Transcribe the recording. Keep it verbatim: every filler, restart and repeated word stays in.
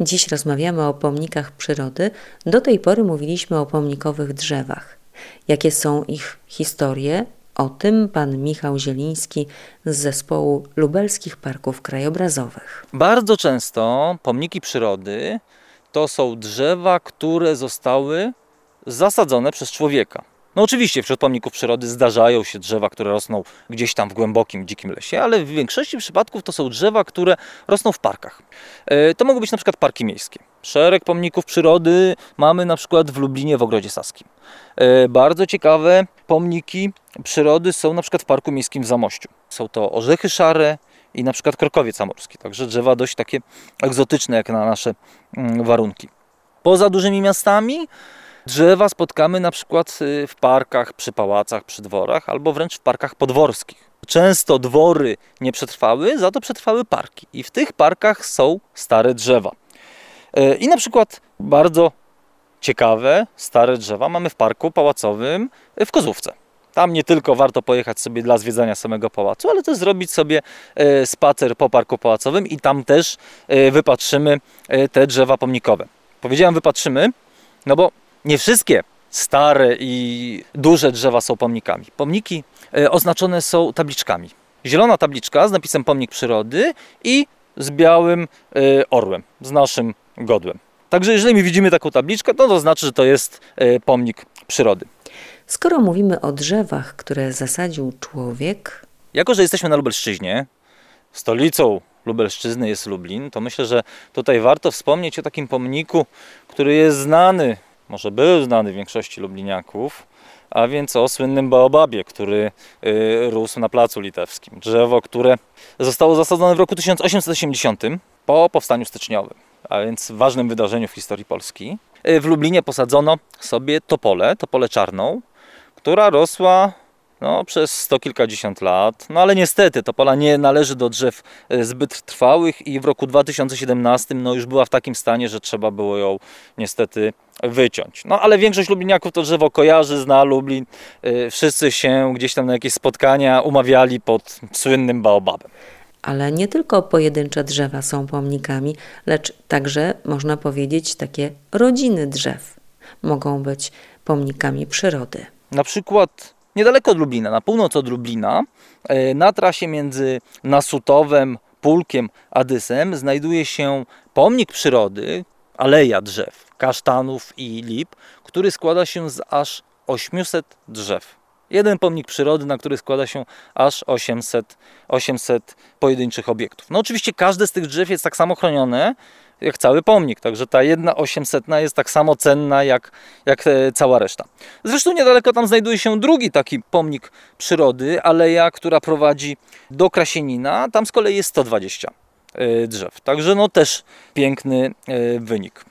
Dziś rozmawiamy o pomnikach przyrody. Do tej pory mówiliśmy o pomnikowych drzewach. Jakie są ich historie? O tym pan Michał Zieliński z zespołu lubelskich parków krajobrazowych. Bardzo często pomniki przyrody to są drzewa, które zostały zasadzone przez człowieka. No oczywiście wśród pomników przyrody zdarzają się drzewa, które rosną gdzieś tam w głębokim, dzikim lesie, ale w większości przypadków to są drzewa, które rosną w parkach. To mogą być na przykład parki miejskie. Szereg pomników przyrody mamy na przykład w Lublinie w Ogrodzie Saskim. Bardzo ciekawe pomniki przyrody są na przykład w Parku Miejskim w Zamościu. Są to orzechy szare i na przykład krokowiec amurski, także drzewa dość takie egzotyczne jak na nasze warunki. Poza dużymi miastami drzewa spotkamy na przykład w parkach, przy pałacach, przy dworach albo wręcz w parkach podworskich. Często dwory nie przetrwały, za to przetrwały parki i w tych parkach są stare drzewa. I na przykład bardzo ciekawe, stare drzewa mamy w parku pałacowym w Kozłówce. Tam nie tylko warto pojechać sobie dla zwiedzania samego pałacu, ale też zrobić sobie spacer po parku pałacowym i tam też wypatrzymy te drzewa pomnikowe. Powiedziałem wypatrzymy, no bo nie wszystkie stare i duże drzewa są pomnikami. Pomniki oznaczone są tabliczkami. Zielona tabliczka z napisem pomnik przyrody i z białym orłem, z naszym godłem. Także jeżeli widzimy taką tabliczkę, to, to znaczy, że to jest pomnik przyrody. Skoro mówimy o drzewach, które zasadził człowiek... Jako że jesteśmy na Lubelszczyźnie, stolicą Lubelszczyzny jest Lublin, to myślę, że tutaj warto wspomnieć o takim pomniku, który jest znany, może był znany większości lubliniaków, a więc o słynnym baobabie, który y, rósł na Placu Litewskim. Drzewo, które zostało zasadzone w roku tysiąc osiemset osiemdziesiątym po powstaniu styczniowym, a więc ważnym wydarzeniu w historii Polski. W Lublinie posadzono sobie topolę, topolę czarną, która rosła no, przez sto kilkadziesiąt lat. No ale niestety topola nie należy do drzew zbyt trwałych i w roku dwa tysiące siedemnastym no, już była w takim stanie, że trzeba było ją niestety wyciąć. No ale większość lubliniaków to drzewo kojarzy, zna Lublin. Wszyscy się gdzieś tam na jakieś spotkania umawiali pod słynnym baobabem. Ale nie tylko pojedyncze drzewa są pomnikami, lecz także, można powiedzieć, takie rodziny drzew mogą być pomnikami przyrody. Na przykład niedaleko od Lublina, na północ od Lublina, na trasie między Nasutowem, Pulkiem a Dysem znajduje się pomnik przyrody, aleja drzew, kasztanów i lip, który składa się z aż ośmiuset drzew. Jeden pomnik przyrody, na który składa się aż osiemset, osiemset pojedynczych obiektów. No oczywiście każde z tych drzew jest tak samo chronione jak cały pomnik, także ta jedna osiemsetna jest tak samo cenna jak, jak cała reszta. Zresztą niedaleko tam znajduje się drugi taki pomnik przyrody, aleja, która prowadzi do Krasienina. Tam z kolei jest sto dwadzieścia drzew, także no też piękny wynik.